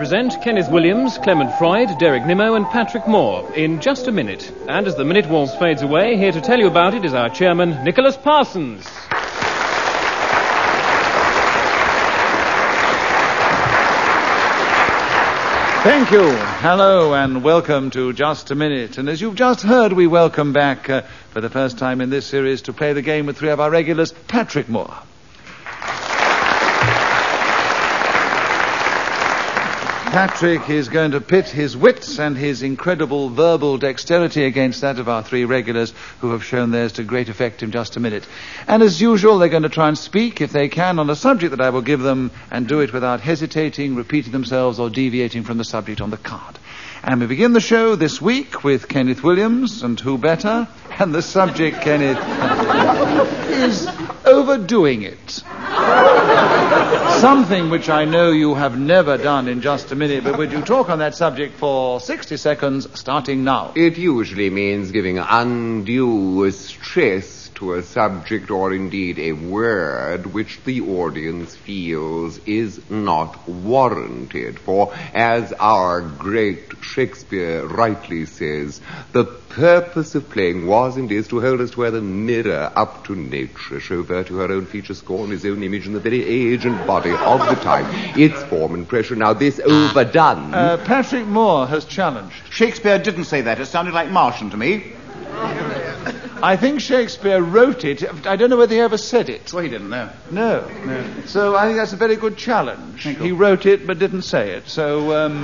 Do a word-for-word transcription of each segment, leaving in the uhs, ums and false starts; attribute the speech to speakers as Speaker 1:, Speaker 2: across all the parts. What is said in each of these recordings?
Speaker 1: present Kenneth Williams, Clement Freud, Derek Nimmo and Patrick Moore in just a minute. And as the minute waltz fades away, here to tell you about it is our chairman, Nicholas Parsons.
Speaker 2: Thank you. Hello and welcome to Just a Minute. And as you've just heard, we welcome back uh, for the first time in this series to play the game with three of our regulars, Patrick Moore. Patrick is going to pit his wits and his incredible verbal dexterity against that of our three regulars who have shown theirs to great effect in just a minute. And as usual, they're going to try and speak, if they can, on a subject that I will give them and do it without hesitating, repeating themselves or deviating from the subject on the card. And we begin the show this week with Kenneth Williams, and who better? And the subject, Kenneth, is overdoing it. Something which I know you have never done in just a minute, but would you talk on that subject for sixty seconds, starting now?
Speaker 3: It usually means giving undue stress to a subject or indeed a word which the audience feels is not warranted. For, as our great Shakespeare rightly says, the purpose of playing was and is to hold us to where the mirror up to nature, show virtue her own feature, scorn his own image in the very age and body of the time, its form and pressure. Now this overdone...
Speaker 2: Uh, Patrick Moore has challenged.
Speaker 4: Shakespeare didn't say that. It sounded like Martian to me.
Speaker 2: I think Shakespeare wrote it. I don't know whether he ever said it.
Speaker 4: Well, he didn't know.
Speaker 2: No. no. So I think that's a very good challenge.
Speaker 4: Thank
Speaker 2: he
Speaker 4: you.
Speaker 2: wrote it but didn't say it. So, um...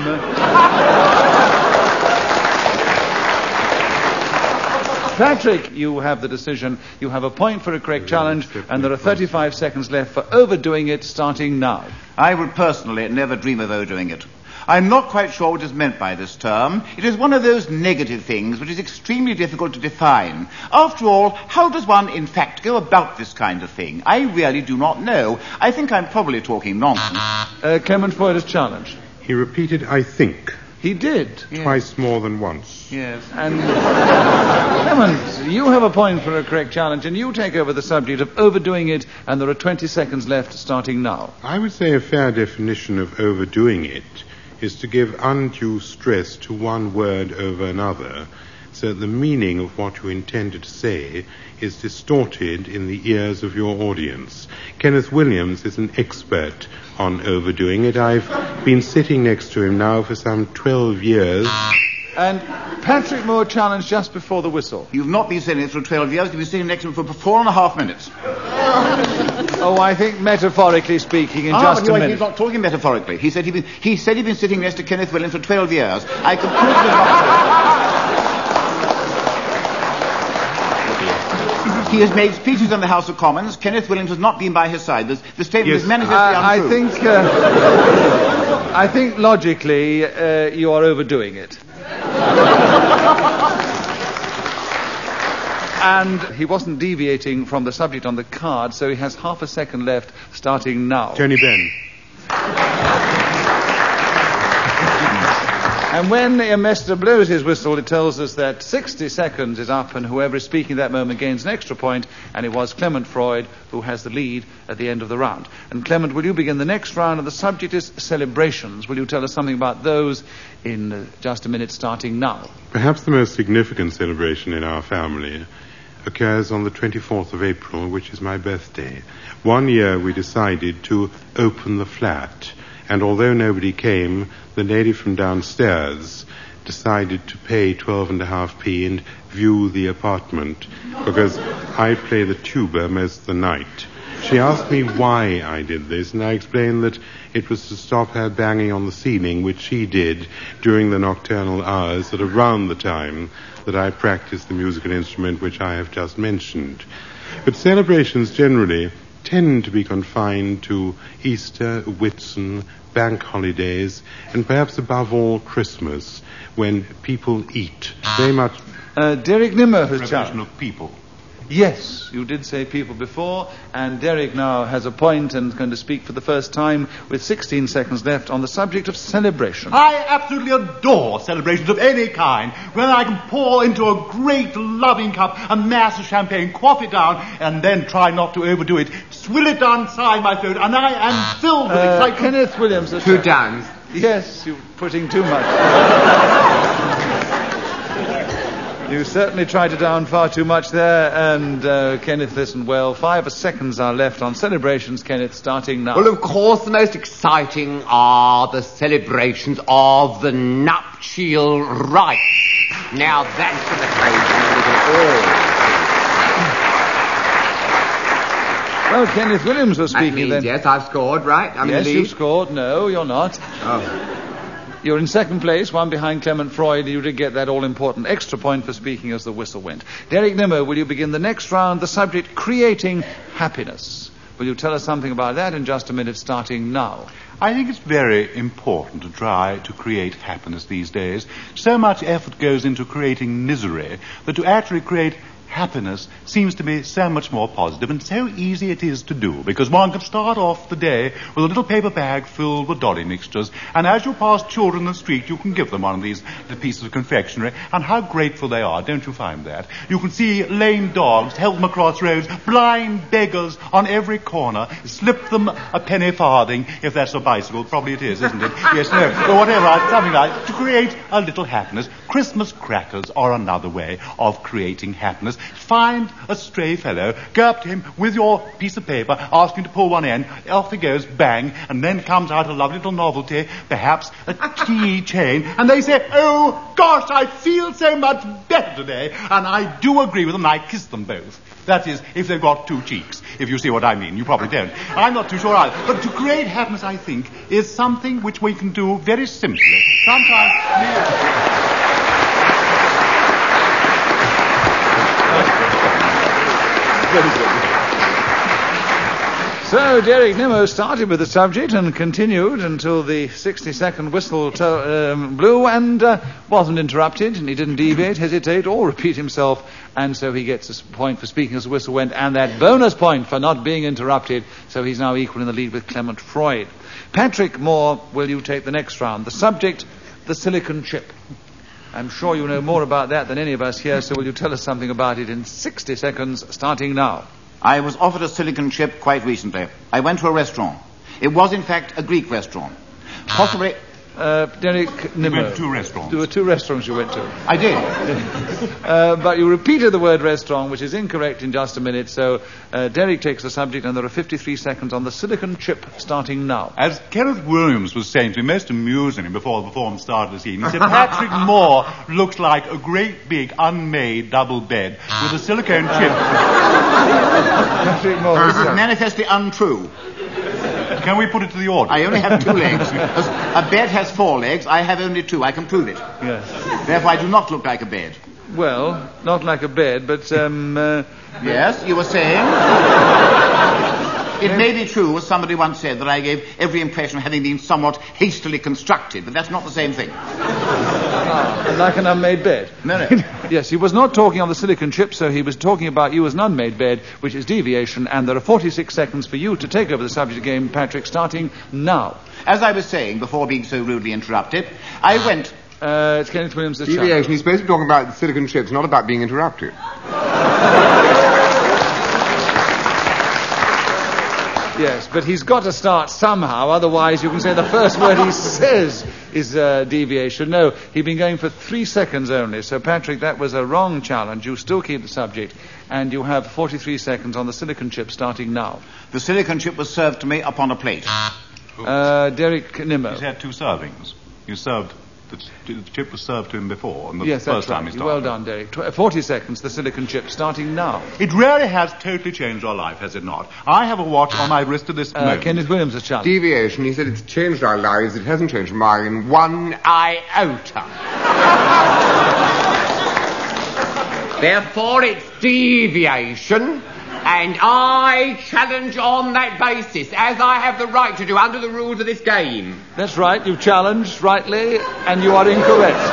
Speaker 2: Patrick, you have the decision. You have a point for a correct challenge, and there are thirty-five seconds left for overdoing it, starting now.
Speaker 4: I would personally never dream of overdoing it. I'm not quite sure what is meant by this term. It is one of those negative things which is extremely difficult to define. After all, how does one, in fact, go about this kind of thing? I really do not know. I think I'm probably talking nonsense.
Speaker 2: Uh, Clement Freud has challenged.
Speaker 5: He repeated, I think.
Speaker 2: He did.
Speaker 4: Yes.
Speaker 5: Twice more than once.
Speaker 4: Yes.
Speaker 2: And, Clement, you have a point for a correct challenge, and you take over the subject of overdoing it, and there are twenty seconds left, starting now.
Speaker 5: I would say a fair definition of overdoing it is to give undue stress to one word over another, so that the meaning of what you intended to say is distorted in the ears of your audience. Kenneth Williams is an expert on overdoing it. I've been sitting next to him now for some twelve years.
Speaker 2: And Patrick Moore challenged just before the whistle.
Speaker 4: You've not been sitting for twelve years. You've been sitting next to him for four and a half minutes.
Speaker 2: Oh, I think metaphorically speaking, in
Speaker 4: ah,
Speaker 2: just
Speaker 4: but
Speaker 2: a
Speaker 4: he,
Speaker 2: minute.
Speaker 4: He's not talking metaphorically. He said he'd been, he said he'd been sitting next to Kenneth Williams for twelve years. I completely not. He has made speeches in the House of Commons. Kenneth Williams has not been by his side. The, the statement
Speaker 5: Yes.
Speaker 4: is manifestly
Speaker 2: I, I
Speaker 4: untrue.
Speaker 2: think, uh, I think logically uh, you are overdoing it. And he wasn't deviating from the subject on the card, so he has half a second left, starting now.
Speaker 5: Tony Benn.
Speaker 2: And when a master blows his whistle, it tells us that sixty seconds is up, and whoever is speaking at that moment gains an extra point, and it was Clement Freud who has the lead at the end of the round. And Clement, will you begin the next round? And the subject is celebrations. Will you tell us something about those in uh, just a minute, starting now?
Speaker 5: Perhaps the most significant celebration in our family occurs on the twenty-fourth of April, which is my birthday. One year we decided to open the flat, and although nobody came, the lady from downstairs decided to pay twelve and a half p and view the apartment, because I play the tuba most of the night. She asked me why I did this, and I explained that it was to stop her banging on the ceiling, which she did during the nocturnal hours at around the time that I practiced the musical instrument which I have just mentioned. But celebrations generally tend to be confined to Easter, Whitsun, bank holidays, and perhaps above all Christmas, when people eat very much.
Speaker 2: Uh, Derek Nimmo has
Speaker 4: Revolution
Speaker 2: challenged.
Speaker 4: of people.
Speaker 2: Yes, you did say people before, and Derek now has a point and is going to speak for the first time with sixteen seconds left on the subject of celebration.
Speaker 6: I absolutely adore celebrations of any kind, when I can pour into a great loving cup a mass of champagne, quaff it down, and then try not to overdo it, swill it down inside my throat, and I am filled with
Speaker 2: Uh,
Speaker 6: excitement.
Speaker 2: Kenneth Williams has
Speaker 3: Two downs.
Speaker 2: Yes, you're putting too much. You certainly tried to down far too much there, and uh, Kenneth listened well. Five seconds are left on celebrations, Kenneth, starting now.
Speaker 3: Well, of course, the most exciting are the celebrations of the nuptial rites. Now, that's an occasion we can all...
Speaker 2: Well, Kenneth Williams was speaking
Speaker 3: that means,
Speaker 2: then.
Speaker 3: Yes, I've scored, right? I'm
Speaker 2: yes,
Speaker 3: in the lead.
Speaker 2: you've scored. No, you're not.
Speaker 3: Oh.
Speaker 2: You're in second place, one behind Clement Freud. You did get that all-important extra point for speaking as the whistle went. Derek Nimmo, will you begin the next round? The subject, creating happiness. Will you tell us something about that in just a minute, starting now?
Speaker 6: I think it's very important to try to create happiness these days. So much effort goes into creating misery that to actually create happiness seems to be so much more positive, and so easy it is to do, because one can start off the day with a little paper bag filled with dolly mixtures, and as you pass children in the street, you can give them one of these pieces of confectionery, and how grateful they are, don't you find that? You can see lame dogs, help them across roads, blind beggars on every corner, slip them a penny farthing, if that's a bicycle, probably it is, isn't it? Yes, no, or whatever, something like, to create a little happiness. Christmas crackers are another way of creating happiness. Find a stray fellow, go up to him with your piece of paper, ask him to pull one end, off he goes, bang, and then comes out a lovely little novelty, perhaps a key chain, and they say, oh, gosh, I feel so much better today, and I do agree with them, and I kiss them both. That is, if they've got two cheeks, if you see what I mean. You probably don't. I'm not too sure either. But to create happiness, I think, is something which we can do very simply. Sometimes...
Speaker 2: So, Derek Nimmo started with the subject and continued until the sixty-second whistle to, um, blew and uh, wasn't interrupted, and he didn't deviate, hesitate, or repeat himself, and so he gets a point for speaking as the whistle went, and that bonus point for not being interrupted, so he's now equal in the lead with Clement Freud. Patrick Moore, will you take the next round? The subject, the silicon chip. I'm sure you know more about that than any of us here, so will you tell us something about it in sixty seconds, starting now?
Speaker 4: I was offered a silicon chip quite recently. I went to a restaurant. It was, in fact, a Greek restaurant. Possibly...
Speaker 2: Uh, Derek Nimmo.
Speaker 6: You went to two restaurants.
Speaker 2: There were two restaurants you went to.
Speaker 4: I did.
Speaker 2: uh, but you repeated the word restaurant, which is incorrect in just a minute, so uh, Derek takes the subject, and there are fifty-three seconds on the silicon chip, starting now.
Speaker 6: As Kenneth Williams was saying to me most amusingly before the performance started this evening, he said, Patrick Moore looks like a great big unmade double bed with a silicone chip.
Speaker 2: Patrick Moore.
Speaker 4: This is manifestly untrue.
Speaker 6: Can we put it to the audience?
Speaker 4: I only have two legs. A bed has four legs. I have only two. I can prove it.
Speaker 2: Yes.
Speaker 4: Therefore, I do not look like a bed.
Speaker 2: Well, not like a bed, but, um... Uh,
Speaker 4: yes, you were saying? It may be true, as somebody once said, that I gave every impression of having been somewhat hastily constructed, but that's not the same thing.
Speaker 2: Ah, like an unmade bed.
Speaker 4: No, no.
Speaker 2: Yes, he was not talking on the silicon chip, so he was talking about you as an unmade bed, which is deviation, and there are forty-six seconds for you to take over the subject of the game, Patrick, starting now.
Speaker 4: As I was saying, before being so rudely interrupted, I went...
Speaker 2: Uh, it's Kenneth Williams' the
Speaker 3: Deviation, he's supposed to be talking about the silicon chips, not about being interrupted.
Speaker 2: Yes, but he's got to start somehow, otherwise you can say the first word he says is uh, deviation. No, he'd been going for three seconds only, so Patrick, that was a wrong challenge. You still keep the subject, and you have forty-three seconds on the silicon chip, starting now.
Speaker 4: The silicon chip was served to me upon a plate.
Speaker 2: Uh, Derek Nimmo.
Speaker 6: He's had two servings. You served... The, the chip was served to him before, and the
Speaker 2: yes,
Speaker 6: first
Speaker 2: that's
Speaker 6: time
Speaker 2: right.
Speaker 6: he started.
Speaker 2: Well done, Derek. Tw- forty seconds, the silicon chip, starting now.
Speaker 6: It really has totally changed our life, has it not? I have a watch on my wrist at this
Speaker 2: Uh,
Speaker 6: moment.
Speaker 2: Kenneth Williams has challenged.
Speaker 3: Deviation, he said it's changed our lives. It hasn't changed mine one iota. Therefore, it's deviation, and I challenge on that basis, as I have the right to do under the rules of this game.
Speaker 2: That's right, you've challenged rightly, and you are incorrect.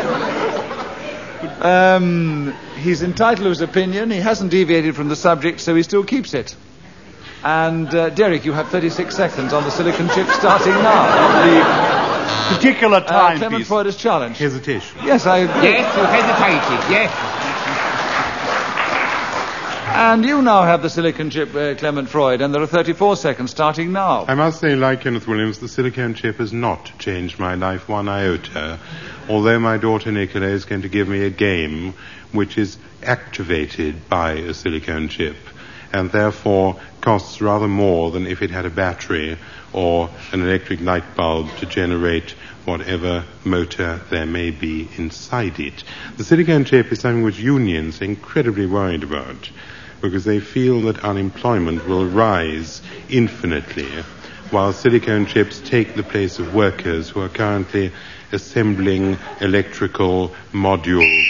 Speaker 2: um, he's entitled to his opinion. He hasn't deviated from the subject, so he still keeps it. And, uh, Derek, you have thirty-six seconds on the silicon chip, starting now.
Speaker 6: The particular
Speaker 2: Uh,
Speaker 6: timepiece.
Speaker 2: Clement Freud has challenged.
Speaker 6: Hesitation.
Speaker 2: Yes, I agree.
Speaker 3: Yes, you hesitated, yes.
Speaker 2: And you now have the silicon chip, uh, Clement Freud, and there are thirty-four seconds starting now.
Speaker 5: I must say, like Kenneth Williams, the silicon chip has not changed my life one iota, although my daughter Nicola is going to give me a game which is activated by a silicon chip, and therefore costs rather more than if it had a battery or an electric light bulb to generate whatever motor there may be inside it. The silicon chip is something which unions are incredibly worried about, because they feel that unemployment will rise infinitely, while silicon chips take the place of workers who are currently assembling electrical modules.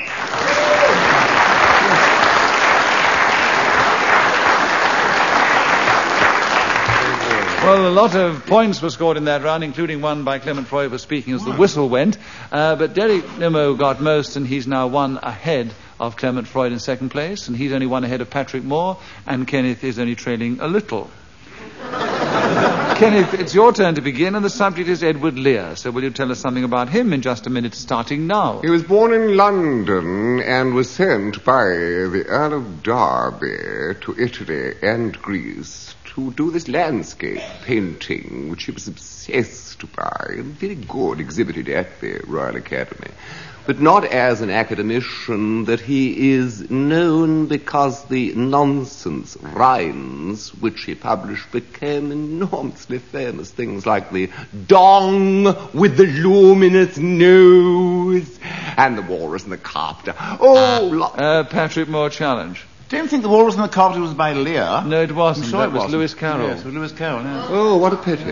Speaker 2: Well, a lot of points were scored in that round, including one by Clement Freud for speaking as the whistle went. Uh, but Derek Nimmo got most, and he's now one ahead of Clement Freud in second place, and he's only one ahead of Patrick Moore, and Kenneth is only trailing a little. Kenneth, it's your turn to begin, and the subject is Edward Lear. So will you tell us something about him in just a minute, starting now?
Speaker 3: He was born in London and was sent by the Earl of Derby to Italy and Greece to do this landscape painting, which he was obsessed by, and very good, exhibited at the Royal Academy. But not as an academician, that he is known because the nonsense rhymes which he published became enormously famous. Things like the dong with the luminous nose and the walrus and the carpenter. Oh, lo-
Speaker 2: uh, Patrick Moore challenge.
Speaker 4: Don't think the Walrus and the Carpenter was by Lear.
Speaker 2: No, it wasn't.
Speaker 4: I'm sure
Speaker 2: that
Speaker 4: it
Speaker 2: was
Speaker 4: wasn't.
Speaker 2: Lewis Carroll.
Speaker 4: Yes, it was Lewis Carroll, yes.
Speaker 3: Oh, what a pity.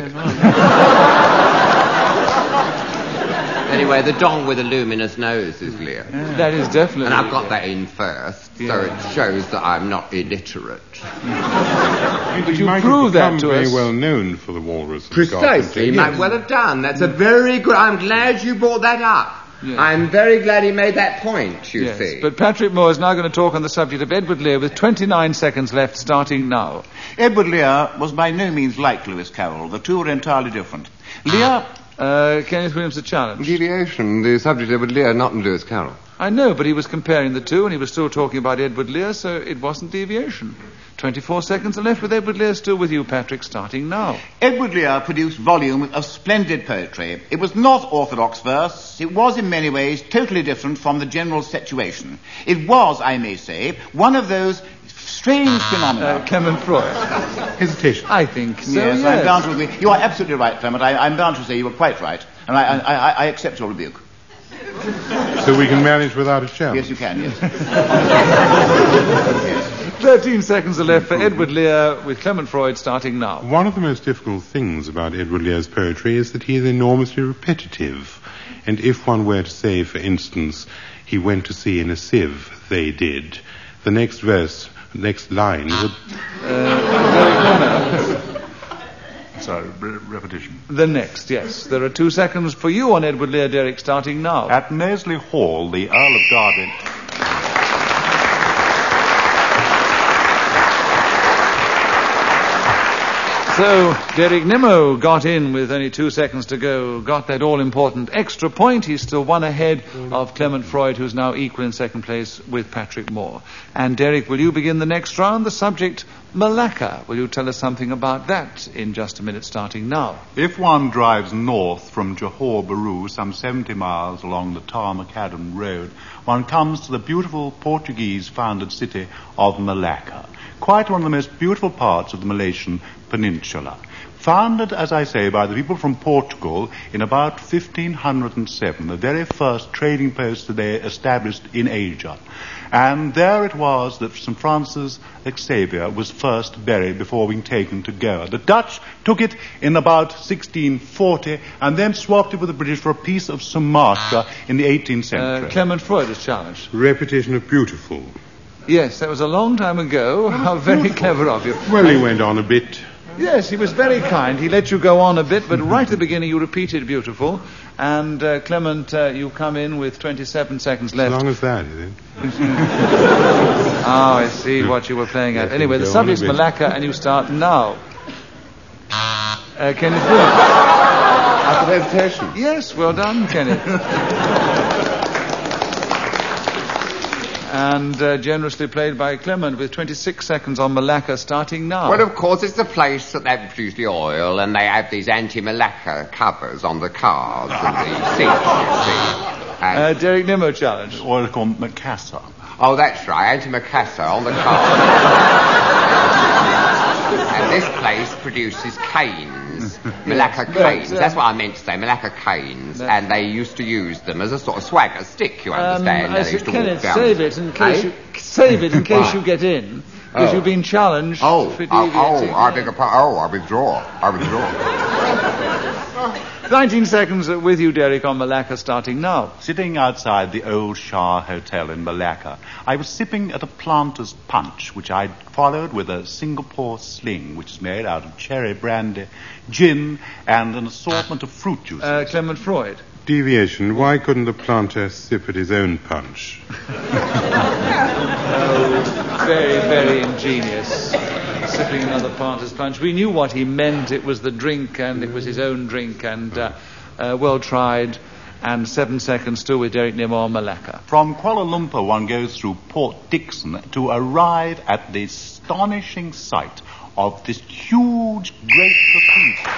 Speaker 3: Anyway, the dong with the luminous nose is Lear.
Speaker 2: Yeah. That is definitely.
Speaker 3: And I've got that in first,
Speaker 2: yeah.
Speaker 3: so it shows that I'm not illiterate.
Speaker 5: But
Speaker 2: you
Speaker 5: might
Speaker 2: prove
Speaker 5: have become
Speaker 2: that to
Speaker 5: very
Speaker 2: us.
Speaker 5: well known for the walrus. and
Speaker 3: Precisely, you
Speaker 5: Carpenter.
Speaker 3: might well have done. That's a very good... I'm glad you brought that up.
Speaker 2: Yes.
Speaker 3: I'm very glad he made that point, you
Speaker 2: Yes,
Speaker 3: see.
Speaker 2: but Patrick Moore is now going to talk on the subject of Edward Lear with twenty-nine seconds left, starting now.
Speaker 4: Edward Lear was by no means like Lewis Carroll. The two were entirely different. Lear...
Speaker 2: Uh, Kenneth Williams, a challenge.
Speaker 3: Deviation, the subject of Edward Lear, not Lewis Carroll.
Speaker 2: I know, but he was comparing the two, and he was still talking about Edward Lear, so it wasn't deviation. twenty-four seconds are left with Edward Lear still with you, Patrick, starting now.
Speaker 4: Edward Lear produced volume of splendid poetry. It was not orthodox verse. It was in many ways totally different from the general situation. It was, I may say, one of those strange phenomena.
Speaker 2: Uh, Clement Freud.
Speaker 5: Hesitation.
Speaker 2: I think so,
Speaker 4: yes,
Speaker 2: yes.
Speaker 4: I'm bound to agree. You are absolutely right, Clement. I, I'm bound to say you were quite right, and I, I, I, I accept your rebuke.
Speaker 5: So we can manage without a challenge.
Speaker 4: Yes, you can, yes.
Speaker 2: Thirteen seconds are left for Edward Lear with Clement Freud starting now.
Speaker 5: One of the most difficult things about Edward Lear's poetry is that he is enormously repetitive. And if one were to say, for instance, he went to sea in a sieve, they did, the next verse, next line would...
Speaker 2: Uh,
Speaker 6: Sorry, re- repetition.
Speaker 2: the next, yes. There are two seconds for you on Edward Lear, Derek, starting now.
Speaker 6: At Knaisley Hall, the Earl of Derby...
Speaker 2: So, Derek Nimmo got in with only two seconds to go, got that all-important extra point. He's still one ahead of Clement Freud, who's now equal in second place with Patrick Moore. And, Derek, will you begin the next round? The subject, Malacca. Will you tell us something about that in just a minute, starting now?
Speaker 6: If one drives north from Johor Bahru, some seventy miles along the Tar Macadam Road, one comes to the beautiful Portuguese-founded city of Malacca, quite one of the most beautiful parts of the Malaysian Peninsula. Founded, as I say, by the people from Portugal in about fifteen oh seven, the very first trading post that they established in Asia. And there it was that Saint Francis Xavier was first buried before being taken to Goa. The Dutch took it in about sixteen forty and then swapped it with the British for a piece of Sumatra in the eighteenth century.
Speaker 2: Uh, Clement Freud is challenged.
Speaker 5: Repetition of beautiful.
Speaker 2: Yes, that was a long time ago. How very clever of you.
Speaker 5: Well, he went on a bit.
Speaker 2: Yes, he was very kind. He let you go on a bit, but right at the beginning you repeated beautiful. And, uh, Clement, uh, you come in with twenty-seven seconds left.
Speaker 5: As long as that, is it?
Speaker 2: Oh, I see what you were playing at.
Speaker 5: Yes,
Speaker 2: Anyway, the
Speaker 5: go on
Speaker 2: subject's
Speaker 5: a bit.
Speaker 2: Malacca, and you start now. Uh, Kenneth Williams.
Speaker 3: After hesitation.
Speaker 2: Yes, well done, Kenneth. And uh, generously played by Clement with twenty-six seconds on Malacca starting now.
Speaker 3: Well, of course, it's the place that they produce the oil, and they have these anti-Malacca covers on the cars and the seats, you see. And
Speaker 2: Uh, Derek Nimmo challenge.
Speaker 6: Oil called Macassar.
Speaker 3: oh, that's right, anti-Macassar on the car. And this place produces canes, Malacca
Speaker 2: but,
Speaker 3: canes.
Speaker 2: uh,
Speaker 3: That's what I meant to say, Malacca canes.
Speaker 2: that-
Speaker 3: And they used to use them as a sort of swagger stick, you
Speaker 2: Um,
Speaker 3: understand.
Speaker 2: I
Speaker 3: they
Speaker 2: said,
Speaker 3: used to
Speaker 2: Kenneth,
Speaker 3: walk down.
Speaker 2: save it in case
Speaker 3: Eh?
Speaker 2: you save it in case
Speaker 3: Why?
Speaker 2: you get in, because
Speaker 3: Oh.
Speaker 2: you've been challenged
Speaker 3: Oh,
Speaker 2: for
Speaker 3: oh,
Speaker 2: deviating.
Speaker 3: oh, I beg your pardon. Oh, I withdraw. I withdraw.
Speaker 2: nineteen seconds with you, Derek, on Malacca starting now.
Speaker 6: Sitting outside the Old Shah Hotel in Malacca, I was sipping at a planter's punch, which I'd followed with a Singapore sling, which is made out of cherry brandy, gin, and an assortment of fruit juices.
Speaker 2: Uh, Clement Freud.
Speaker 5: Deviation. Why couldn't the planter sip at his own punch?
Speaker 2: Very, very ingenious. Sipping another planter's punch. We knew what he meant. It was the drink, and it was his own drink, and uh, uh, well tried. And seven seconds still with Derek Nimmo on Malacca.
Speaker 6: From Kuala Lumpur, one goes through Port Dickson to arrive at the astonishing sight of this huge, great cathedral.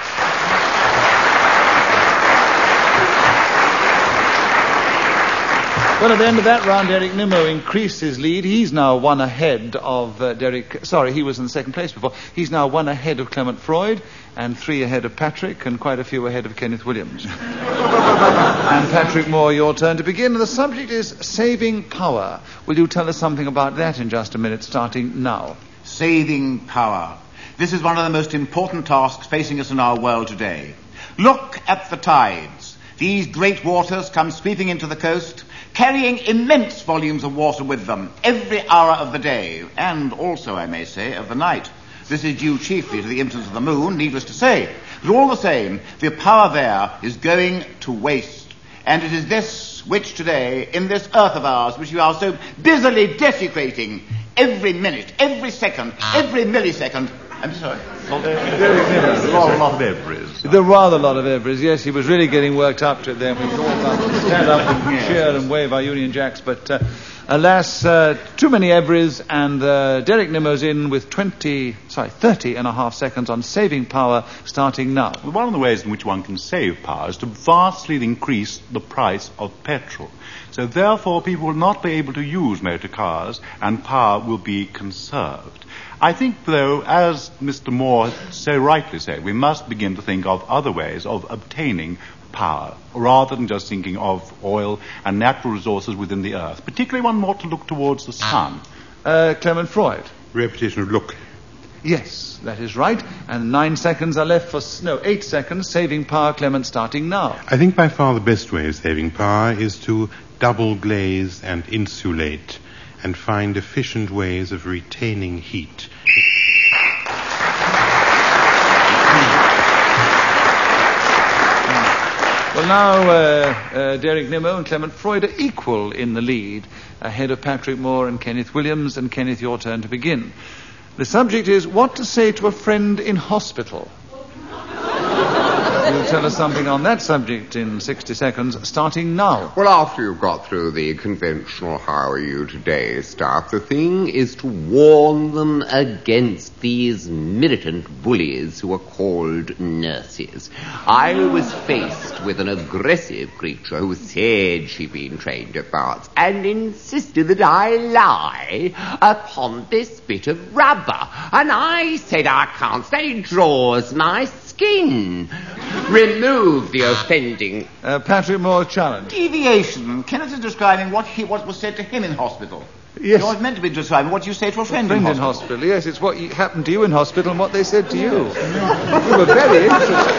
Speaker 2: Well, at the end of that round, Derek Nimmo increased his lead. He's now one ahead of uh, Derek... Sorry, he was in second place before. He's now one ahead of Clement Freud, and three ahead of Patrick, and quite a few ahead of Kenneth Williams. And Patrick Moore, your turn to begin. The subject is saving power. Will you tell us something about that in just a minute, starting now?
Speaker 4: Saving power. This is one of the most important tasks facing us in our world today. Look at the tides. These great waters come sweeping into the coast, carrying immense volumes of water with them every hour of the day, and also, I may say, of the night. This is due chiefly to the influence of the moon, needless to say. But all the same, the power there is going to waste. And it is this which today, in this earth of ours, which we are so busily desecrating, every minute, every second, every millisecond... I'm sorry.
Speaker 6: There's a lot, a lot of everys.
Speaker 2: There were rather a lot of everys. Yes, he was really getting worked up to it then. We could all have to stand up and cheer and wave our Union Jacks. But uh, alas, uh, too many everys, and uh, Derek Nimmo's in with twenty, sorry, thirty and a half seconds on saving power starting now.
Speaker 6: Well, one of the ways in which one can save power is to vastly increase the price of petrol. So therefore, people will not be able to use motor cars, and power will be conserved. I think, though, as Mister Moore so rightly said, we must begin to think of other ways of obtaining power, rather than just thinking of oil and natural resources within the earth. Particularly, one ought to look towards the sun.
Speaker 2: Uh, Clement Freud.
Speaker 5: Repetition of look.
Speaker 2: Yes, that is right. And nine seconds are left for... No, eight seconds. Saving power, Clement, starting now.
Speaker 5: I think by far the best way of saving power is to double glaze and insulate and find efficient ways of retaining heat.
Speaker 2: Well, now uh, uh, Derek Nimmo and Clement Freud are equal in the lead, ahead of Patrick Moore and Kenneth Williams. And Kenneth, your turn to begin. The subject is what to say to a friend in hospital. You'll tell us something on that subject in sixty seconds, starting now.
Speaker 3: Well, after you've got through the conventional how are you today stuff, the thing is to warn them against these militant bullies who are called nurses. I was faced with an aggressive creature who said she'd been trained at Barts and insisted that I lie upon this bit of rubber. And I said I can't say it draws my skin. Remove the offending...
Speaker 2: Uh, Patrick Moore, challenge.
Speaker 4: Deviation. Kenneth is describing what he what was said to him in hospital.
Speaker 2: Yes.
Speaker 4: You're meant to be describing what you say to a friend,
Speaker 2: Friend
Speaker 4: in
Speaker 2: in
Speaker 4: hospital.
Speaker 2: hospital. Yes, it's what you, happened to you in hospital and what they said to you. You were very interested.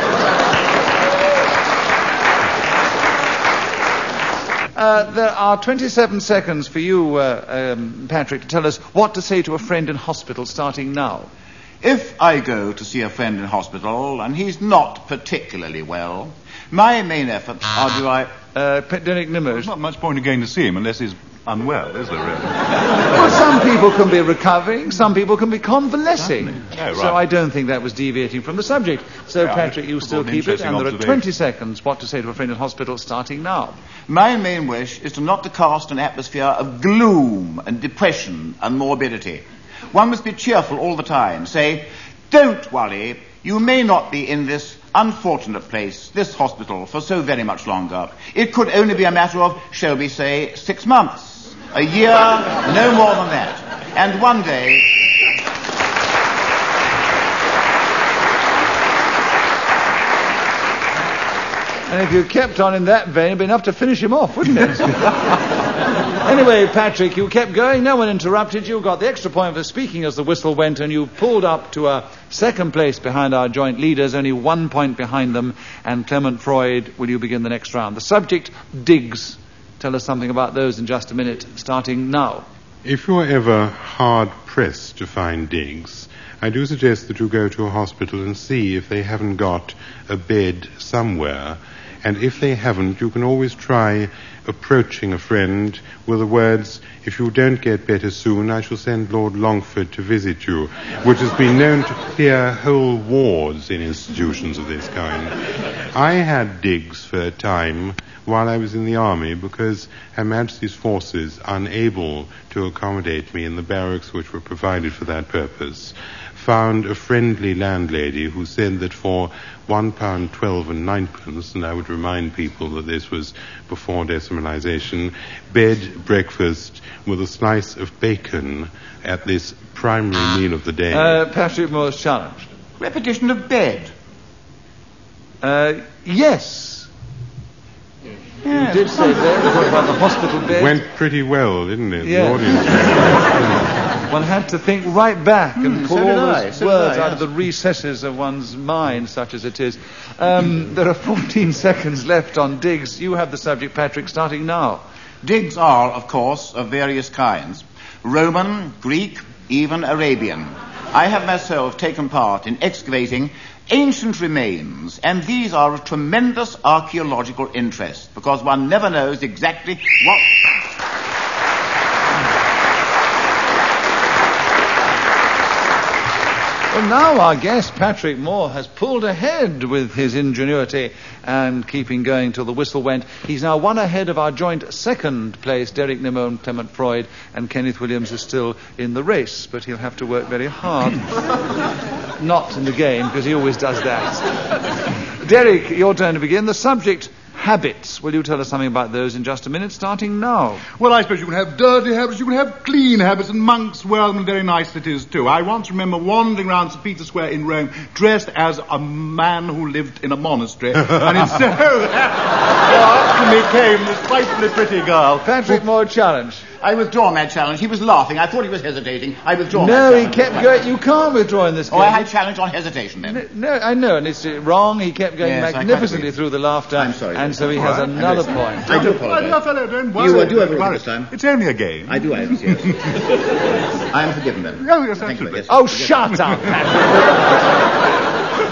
Speaker 2: Uh, there are twenty-seven seconds for you, uh, um, Patrick, to tell us what to say to a friend in hospital, starting now.
Speaker 4: If I go to see a friend in hospital and he's not particularly well, my main efforts are to I...
Speaker 2: Uh, P- Derek Nimmo.
Speaker 6: There's not much point in going to see him unless he's unwell, is there really?
Speaker 2: Well, some people can be recovering, some people can be convalescing.
Speaker 6: Oh, right.
Speaker 2: So I don't think that was deviating from the subject. So,
Speaker 6: Yeah,
Speaker 2: Patrick, you
Speaker 6: it's
Speaker 2: still
Speaker 6: an
Speaker 2: keep it,
Speaker 6: interesting
Speaker 2: and there are
Speaker 6: observation.
Speaker 2: twenty seconds what to say to a friend in hospital starting now.
Speaker 4: My main wish is to not to cast an atmosphere of gloom and depression and morbidity. One must be cheerful all the time. Say, don't worry, you may not be in this unfortunate place, this hospital, for so very much longer. It could only be a matter of, shall we say, six months, a year, no more than that. And one day...
Speaker 2: And if you kept on in that vein, it'd be enough to finish him off, wouldn't it? Anyway, Patrick, you kept going, no one interrupted you, got the extra point for speaking as the whistle went, and you pulled up to a second place behind our joint leaders, only one point behind them. And Clement Freud, will you begin the next round? The subject, digs. Tell us something about those in just a minute, starting now.
Speaker 5: If you're ever hard-pressed to find digs, I do suggest that you go to a hospital and see if they haven't got a bed somewhere. And if they haven't, you can always try approaching a friend with the words, if you don't get better soon, I shall send Lord Longford to visit you, which has been known to clear whole wards in institutions of this kind. I had digs for a time while I was in the army because Her Majesty's forces, unable to accommodate me in the barracks which were provided for that purpose, found a friendly landlady who said that for one pound twelve and ninepence, and I would remind people that this was before decimalisation, bed, breakfast with a slice of bacon at this primary meal of the day.
Speaker 2: Uh, Patrick Moore's challenge.
Speaker 4: Repetition of bed.
Speaker 2: Uh, yes. You did say bed, what about the hospital bed?
Speaker 5: Went pretty well, didn't it?
Speaker 2: Yeah.
Speaker 5: The audience.
Speaker 2: One had to think right back and pull
Speaker 4: so
Speaker 2: all
Speaker 4: did
Speaker 2: those
Speaker 4: I, so did
Speaker 2: words
Speaker 4: I,
Speaker 2: out of the
Speaker 4: yes.
Speaker 2: recesses of one's mind, such as it is. Um, there are fourteen seconds left on digs. You have the subject, Patrick, starting now.
Speaker 4: Digs are, of course, of various kinds. Roman, Greek, even Arabian. I have myself taken part in excavating ancient remains, and these are of tremendous archaeological interest, because one never knows exactly what...
Speaker 2: Well, now our guest, Patrick Moore, has pulled ahead with his ingenuity and keeping going till the whistle went. He's now one ahead of our joint second place, Derek Nimmo and Clement Freud, and Kenneth Williams is still in the race, but he'll have to work very hard. Not in the game, because he always does that. Derek, your turn to begin. The subject, habits. Will you tell us something about those in just a minute, starting now?
Speaker 6: Well, I suppose you can have dirty habits, you can have clean habits, and monks, well, and very nice it is too. I once remember wandering around Saint Peter's Square in Rome dressed as a man who lived in a monastery, and it so after me came this frightfully pretty girl.
Speaker 2: Patrick Moore, challenge.
Speaker 4: I withdraw my challenge. He was laughing. I thought he was hesitating. I withdraw my
Speaker 2: No,
Speaker 4: challenge.
Speaker 2: he kept going. You can't withdraw in this game.
Speaker 4: Oh, I had challenge on hesitation then.
Speaker 2: No, no, I know, and it's uh, wrong. He kept going
Speaker 4: Yes, I quite
Speaker 2: magnificently
Speaker 4: agree.
Speaker 2: through the laughter.
Speaker 4: I'm sorry.
Speaker 2: And so he
Speaker 6: All
Speaker 2: has
Speaker 6: right.
Speaker 2: another
Speaker 4: I
Speaker 2: point.
Speaker 4: I do
Speaker 6: My
Speaker 4: apologize.
Speaker 6: dear fellow, don't worry.
Speaker 4: You, uh, do
Speaker 6: don't
Speaker 4: everything
Speaker 6: worry.
Speaker 4: this time.
Speaker 6: It's only a game.
Speaker 4: I do, I yes. I am forgiven then.
Speaker 6: Oh, yes,
Speaker 4: Thank you.
Speaker 6: absolutely.
Speaker 4: Yes.
Speaker 2: Oh, shut up, Patrick.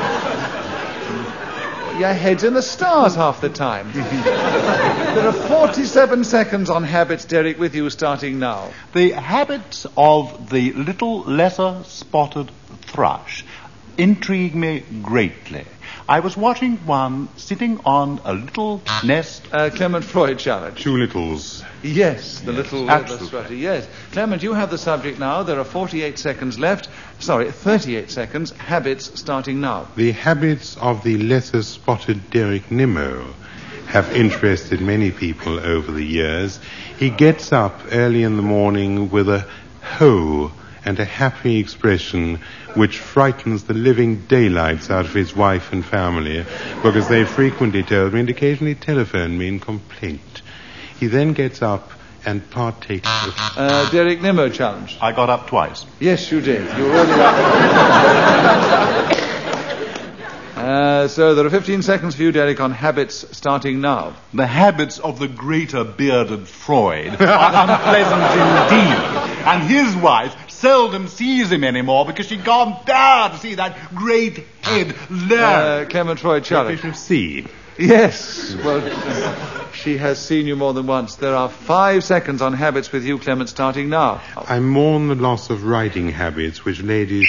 Speaker 2: Your head's in the stars half the time. There are forty-seven seconds on habits, Derek, with you starting now.
Speaker 6: The habits of the little lesser spotted thrush intrigue me greatly. I was watching one sitting on a little nest.
Speaker 2: Uh, Clement Freud challenge.
Speaker 5: Two littles.
Speaker 2: Yes, the little leather
Speaker 6: absolutely.
Speaker 2: sweater, yes. Clement, you have the subject now. There are forty-eight seconds left. Sorry, thirty-eight seconds. Habits starting now.
Speaker 5: The habits of the lesser spotted Derek Nimmo have interested many people over the years. He gets up early in the morning with a ho and a happy expression which frightens the living daylights out of his wife and family, because they frequently told me and occasionally telephoned me in complaint. He then gets up and partakes of...
Speaker 2: Uh, Derek Nimmo challenge.
Speaker 6: I got up twice.
Speaker 2: Yes, you did. You were already up. Uh, so there are fifteen seconds for you, Derek, on habits starting now.
Speaker 6: The habits of the greater bearded Freud are unpleasant indeed. And his wife seldom sees him anymore because she can't bear to see that great head leer.
Speaker 2: Uh, Clement Freud challenge.
Speaker 5: We shall see.
Speaker 2: Yes, well, she has seen you more than once. There are five seconds on habits with you, Clement, starting now.
Speaker 5: I mourn the loss of riding habits which ladies...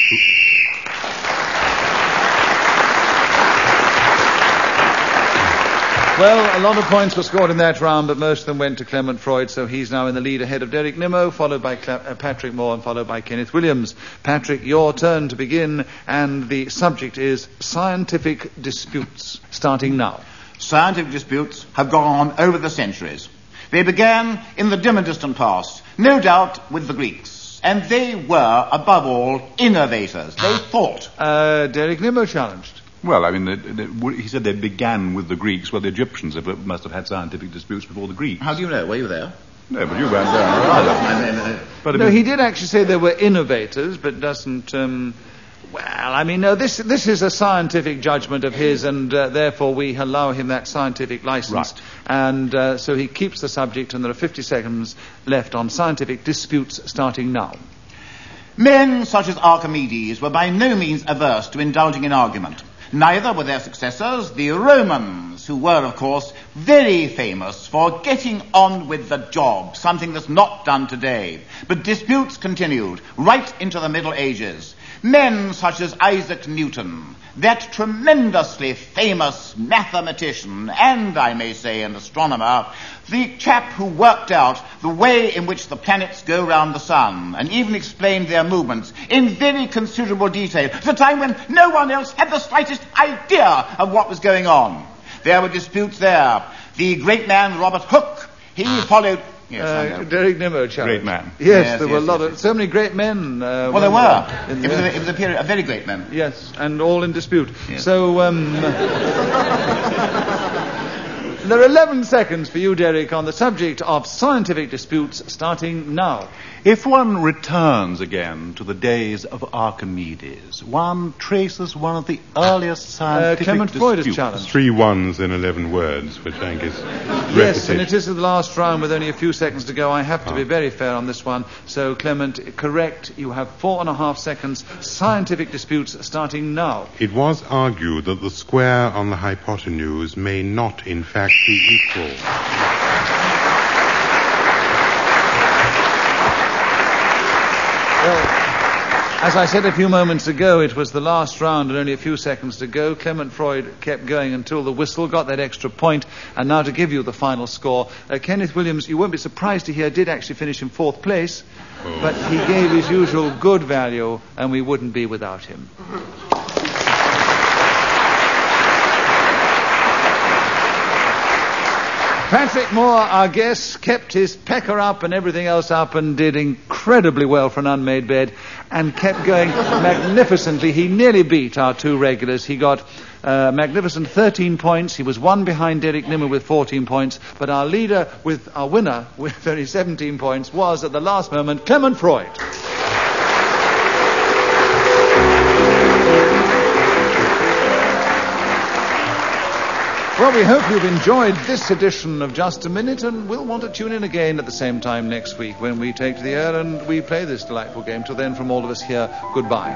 Speaker 2: Well, a lot of points were scored in that round, but most of them went to Clement Freud, so he's now in the lead ahead of Derek Nimmo, followed by Cle- uh, Patrick Moore, and followed by Kenneth Williams. Patrick, your turn to begin, and the subject is scientific disputes, starting now.
Speaker 4: Scientific disputes have gone on over the centuries. They began in the dim and distant past, no doubt with the Greeks, and they were, above all, innovators. They thought.
Speaker 2: Uh, Derek Nimmo challenged.
Speaker 6: Well, I mean, they, they, he said they began with the Greeks. Well, the Egyptians have, must have had scientific disputes before the Greeks.
Speaker 4: How do you know? Were you there?
Speaker 6: No, but you weren't there either.
Speaker 2: But no, he did actually say they were innovators, but doesn't... Um, well, I mean, no, this this is a scientific judgment of his, and uh, therefore we allow him that scientific license.
Speaker 6: Right.
Speaker 2: And uh, so he keeps the subject, and there are fifty seconds left on scientific disputes, starting now.
Speaker 4: Men such as Archimedes were by no means averse to indulging in argument. Neither were their successors, the Romans, who were, of course, very famous for getting on with the job, something that's not done today. But disputes continued right into the Middle Ages. Men such as Isaac Newton, that tremendously famous mathematician and, I may say, an astronomer, the chap who worked out the way in which the planets go round the sun and even explained their movements in very considerable detail at a time when no one else had the slightest idea of what was going on. There were disputes there. The great man Robert Hooke, he followed... Yes,
Speaker 2: uh, Derek Nimmo challenged.
Speaker 6: Great man.
Speaker 2: Yes,
Speaker 4: yes
Speaker 2: there
Speaker 4: yes,
Speaker 2: were a
Speaker 4: yes,
Speaker 2: lot
Speaker 4: yes.
Speaker 2: of... So many great men. Uh,
Speaker 4: well, there were.
Speaker 2: In
Speaker 4: it, was
Speaker 2: the,
Speaker 4: a, it was a period of very great men.
Speaker 2: Yes, and all in dispute.
Speaker 4: Yes.
Speaker 2: So, um... there are eleven seconds for you, Derek, on the subject of scientific disputes, starting now.
Speaker 6: If one returns again to the days of Archimedes, one traces one of the earliest scientific
Speaker 2: uh, Clement Freud is
Speaker 6: disputes.
Speaker 2: challenged.
Speaker 5: Three ones in eleven words, which I think is
Speaker 2: Yes,
Speaker 5: repetition.
Speaker 2: and it is the last round with only a few seconds to go. I have to be very fair on this one. So, Clement, correct. You have four and a half seconds. Scientific disputes starting now.
Speaker 5: It was argued that the square on the hypotenuse may not, in fact, be equal.
Speaker 2: Well, as I said a few moments ago, it was the last round and only a few seconds to go. Clement Freud kept going until the whistle, got that extra point, and now to give you the final score, uh, Kenneth Williams, you won't be surprised to hear, did actually finish in fourth place,
Speaker 5: Oh.
Speaker 2: but he gave his usual good value, and we wouldn't be without him. Patrick Moore, our guest, kept his pecker up and everything else up and did incredibly well for an unmade bed and kept going magnificently. He nearly beat our two regulars. He got uh, magnificent thirteen points. He was one behind Derek Nimmo with fourteen points. But our leader, with our winner, with only seventeen points, was at the last moment Clement Freud. Well, we hope you've enjoyed this edition of Just a Minute, and we'll want to tune in again at the same time next week when we take to the air and we play this delightful game. Till then, from all of us here, goodbye.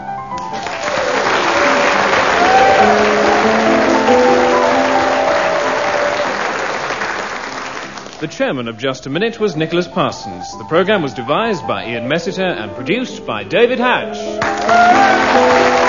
Speaker 1: The chairman of Just a Minute was Nicholas Parsons. The programme was devised by Ian Messiter and produced by David Hatch.